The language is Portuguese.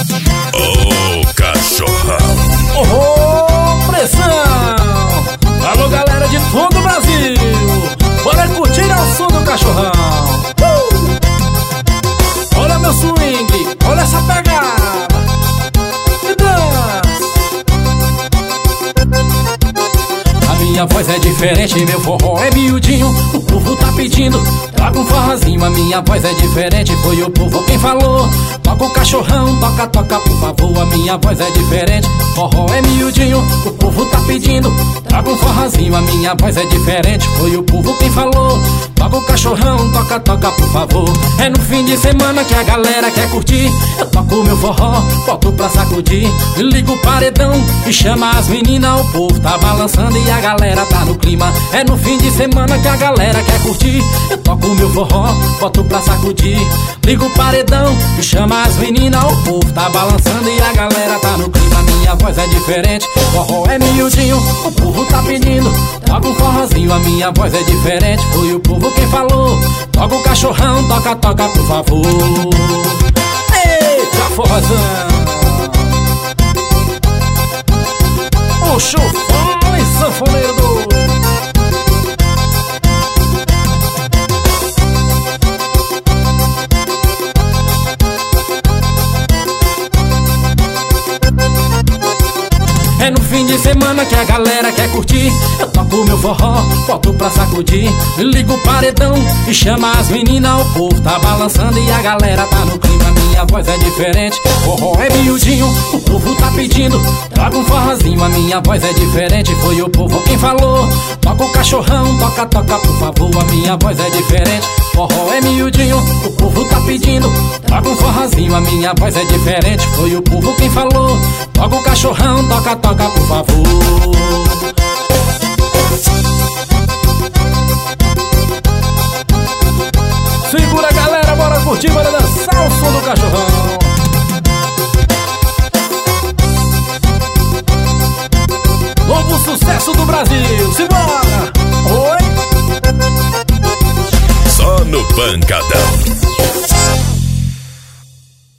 Ô cachorrão. Oh, pressão! Alô, galera de todo o Brasil, bora curtir ao som do cachorrão. Olha meu swing, olha essa pegada e dança. A minha voz é diferente, meu forró é miudinho. O povo tá pedindo, traga um forrozinho. A minha voz é diferente, foi o povo quem falou. Toca o cachorrão, toca, toca por favor. A minha voz é diferente, forró é miudinho. O povo tá pedindo, traga um forrozinho. A minha voz é diferente, foi o povo quem falou. Toca o cachorrão, toca, toca por favor. É no fim de semana que a galera quer curtir. Eu toco meu forró, boto pra sacudir. Ligo o paredão e chama as meninas. O povo tá balançando e a galera tá no clima. É no fim de semana que a galera quer curtir. Eu toco meu forró, boto pra sacudir. Ligo o paredão e chama as meninas. O povo tá balançando e a galera tá no clima. Minha voz é diferente, forró é miudinho. O povo tá pedindo, toca um forrozinho. A minha voz é diferente, foi o povo quem falou. Toca o cachorrão, toca, toca por favor. Eita forrozão, o chufão e sanfoneiro doido. É no fim de semana que a galera quer curtir. Eu toco meu forró, boto pra sacudir. Ligo o paredão e chama as meninas. O povo tá balançando e a galera tá no clima. Minha voz é diferente, forró é miudinho. O povo tá pedindo, traga um forrozinho. A minha voz é diferente, foi o povo quem falou. Toca o cachorrão, toca, toca por favor. A minha voz é diferente, forró é miudinho. O povo tá pedindo, traga um forrozinho. A minha voz é diferente, foi o povo quem falou. Toca o cachorrão, toca, toca por favor. Segura galera, bora curtir, bora dançar o som do cachorrão. Novo sucesso do Brasil, simbora! Oi! Só no pancadão.